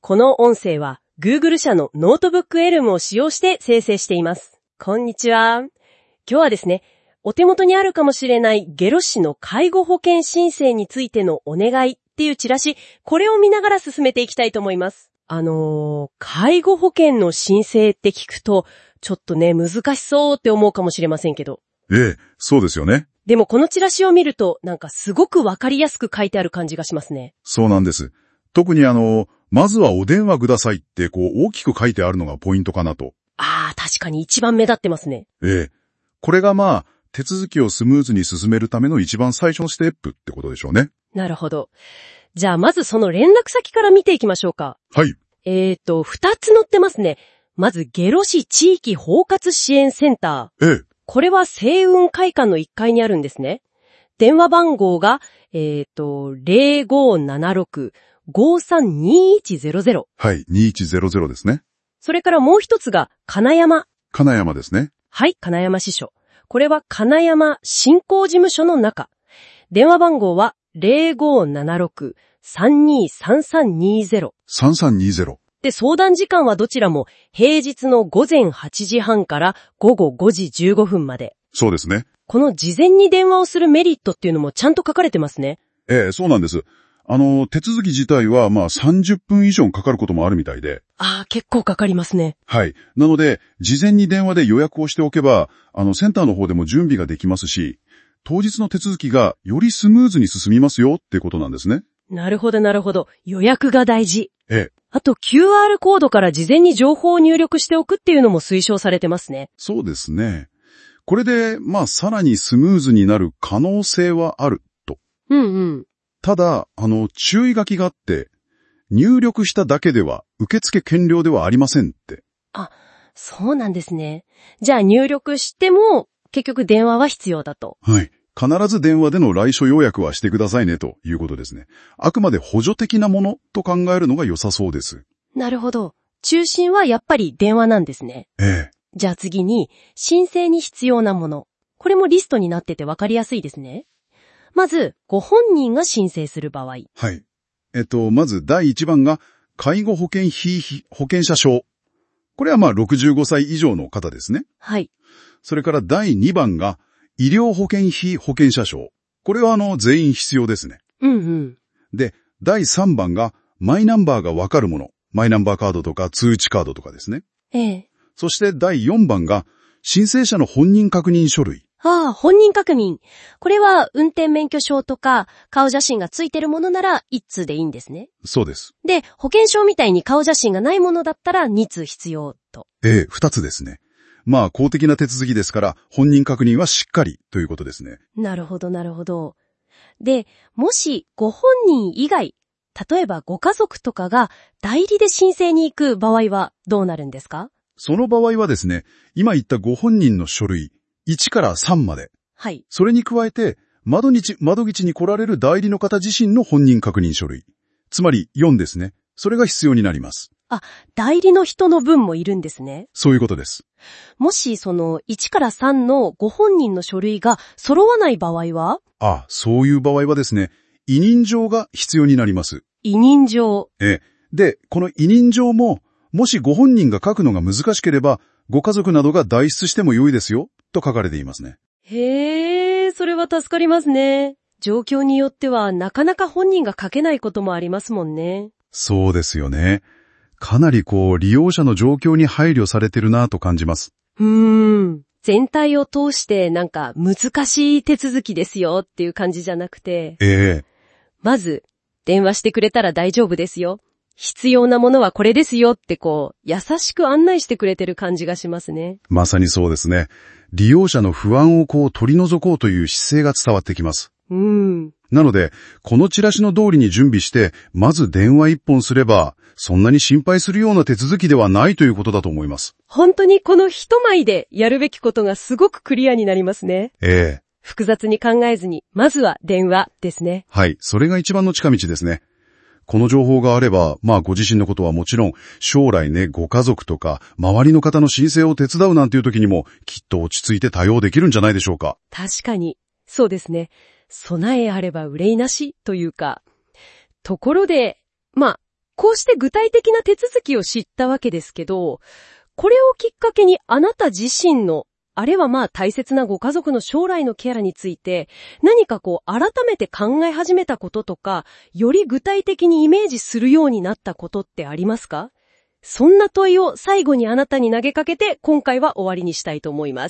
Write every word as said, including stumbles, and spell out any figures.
この音声は Google 社のノートブックエルムを使用して生成しています。こんにちは。今日はですね、お手元にあるかもしれない下呂市の介護保険申請についてのお願いっていうチラシ、これを見ながら進めていきたいと思います。あのー、介護保険の申請って聞くと、ちょっとね、難しそうって思うかもしれませんけど。 ええ、そうですよね。 でもこのチラシを見ると、なんかすごくわかりやすく書いてある感じがしますね。 そうなんです。特にあの、まずはお電話くださいってこう大きく書いてあるのがポイントかなと。 ああ、確かに一番目立ってますね。 ええ。これがまあ、手続きをスムーズに進めるための一番最初のステップってことでしょうね。 なるほど。じゃあまずその連絡先から見ていきましょうか。 はい。 えーと、二つ載ってますね。まず、下呂市地域包括支援センター。 ええ。 これは星雲会館のいっかいにあるんですね。電話番号が、えーと、ゼロごーななろく ごーさんにーいちゼロゼロ。 はい、にいちゼロゼロですね。 それからもう一つが、金山。 金山ですね。 はい、金山支所。これは金山振興事務所の中。電話番号はゼロごーななろく さんにーさんさんにーゼロ。 さんさんにーゼロ。 で、相談時間はどちらも平日の午前はちじはんから午後ごじじゅうごふんまで。 そうですね。 この事前に電話をするメリットっていうのもちゃんと書かれてますね。 ええ、そうなんです。あの、手続き自体はまあさんじゅっぷん以上かかることもあるみたいで。 ああ、結構かかりますね。 はい。なので、事前に電話で予約をしておけば、あの、センターの方でも準備ができますし、当日の手続きがよりスムーズに進みますよってことなんですね。 なるほどなるほど。予約が大事。 ええ。 あと キューアール コードから事前に情報を入力しておくっていうのも推奨されてますね。 そうですね。これで、まあ、さらにスムーズになる可能性はあると。 うんうん。 ただ、あの、注意書きがあって、入力しただけでは受付完了ではありませんって。 あ、そうなんですね。じゃあ入力しても、結局電話は必要だと。 はい。必ず電話での来所予約はしてくださいねということですね。あくまで補助的なものと考えるのが良さそうです。 なるほど。中心はやっぱり電話なんですね。 ええ。 じゃあ次に、申請に必要なもの。これもリストになっててわかりやすいですね。まず、ご本人が申請する場合。 はい。えっと、まずだいいちばんが、介護保険費保険者証。これはまあろくじゅうごさい以上の方ですね。 はい。 それからだいにばんが、医療保険費保険者証。これはあの、全員必要ですね。 うんうん。 で、だいさんばんが、マイナンバーがわかるもの。マイナンバーカードとか通知カードとかですね。 ええ。 そしてだいよんばんが、申請者の本人確認書類。 ああ、本人確認。これは運転免許証とか顔写真がついてるものならいっ通でいいんですね。 そうです。 で、保険証みたいに顔写真がないものだったらに通必要と。 ええ、ふたつですね。まあ、公的な手続きですから、本人確認はしっかりということですね。 なるほど、なるほど。で、もしご本人以外、例えばご家族とかが代理で申請に行く場合はどうなるんですか？ その場合はですね、今言ったご本人の書類、いちからさんまで。 はい。 それに加えて、窓口、窓口に来られる代理の方自身の本人確認書類。つまりよんですね。それが必要になります。 あ、代理の人の分もいるんですね。 そういうことです。 もしそのいちからさんのご本人の書類が揃わない場合は？ あ、そういう場合はですね、委任状が必要になります。 委任状。 ええ。で、この委任状も、もしご本人が書くのが難しければ、ご家族などが代筆しても良いですよ、と書かれていますね。 へー、それは助かりますね。状況によってはなかなか本人が書けないこともありますもんね。 そうですよね。かなりこう、利用者の状況に配慮されてるなと感じます。 うーん。全体を通してなんか難しい手続きですよっていう感じじゃなくて。 ええ。 まず、電話してくれたら大丈夫ですよ。必要なものはこれですよってこう、優しく案内してくれてる感じがしますね。 まさにそうですね。利用者の不安をこう取り除こうという姿勢が伝わってきます。 うん。 なので、このチラシの通りに準備して、まず電話一本すれば、そんなに心配するような手続きではないということだと思います。 本当にこの一枚でやるべきことがすごくクリアになりますね。 ええ。 複雑に考えずに、まずは電話ですね。 はい、それが一番の近道ですね。この情報があれば、まあご自身のことはもちろん、将来ね、ご家族とか、周りの方の申請を手伝うなんていう時にも、きっと落ち着いて対応できるんじゃないでしょうか。 確かに、そうですね。備えあれば憂いなしというか。ところで、まあ、 こうして具体的な手続きを知ったわけですけど、これをきっかけにあなた自身の、あれはまあ大切なご家族の将来のケアについて、何かこう改めて考え始めたこととか、より具体的にイメージするようになったことってありますか？そんな問いを最後にあなたに投げかけて、今回は終わりにしたいと思います。